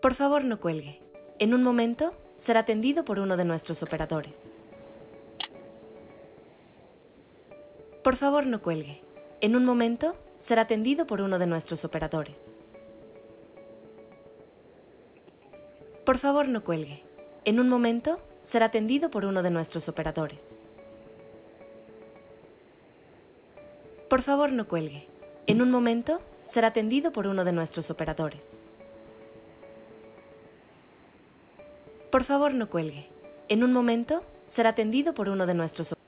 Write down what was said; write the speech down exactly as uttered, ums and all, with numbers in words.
Por favor, no cuelgue. En un momento, será atendido por uno de nuestros operadores. Por favor, no cuelgue. En un momento, será atendido por uno de nuestros operadores. Por favor, no cuelgue. En un momento, será atendido por uno de nuestros operadores. Por favor, no cuelgue. En un momento, será atendido por uno de nuestros operadores. Por favor, no cuelgue. En un momento, será atendido por uno de nuestros operadores.